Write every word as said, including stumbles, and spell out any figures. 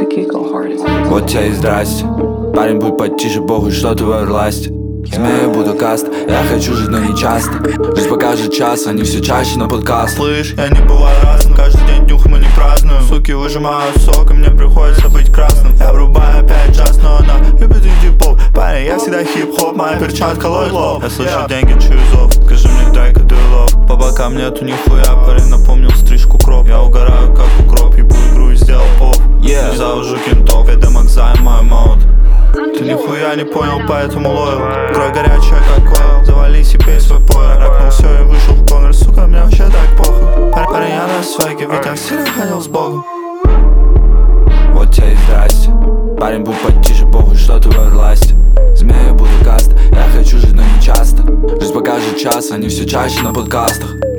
Вот тебе и здрасте. Парень, будь потише, похуй, что твоя власть. Змея буду каст, я хочу жить, но не часто. Жизнь покажет час, они все чаще на подкаст. Слышь, я не бываю разным, каждый день днюхом и не праздную. Суки выжимают сок, и мне приходится быть красным. Я врубаю опять джаз, но она любит инди-поп. Парень, я всегда хип-хоп, моя перчатка ловит лоб. Я слышу деньги, чую зов, скажи мне, дай-ка ты лов. По бокам нету нихуя, парень напомнил стрижку кроп. Я угораю, как укроп, ебу игру и сделал поп. Yeah. Завожу кентов, я демокзай мой мод. Ты нихуя не понял, поэтому ловил. Кровь горячая, как койл. Завались и пей свой пояс. Рэпнул все и вышел в конер. Сука, мне вообще так похуй. Парень, я на свайке, ведь я сильно ходил с Богом. Вот тебе и здрасте. Парень, будь потише, похуй, что твоя власть. Змея буду каст, я хочу жить, но не часто. Жизнь покажет час, они все чаще на подкастах.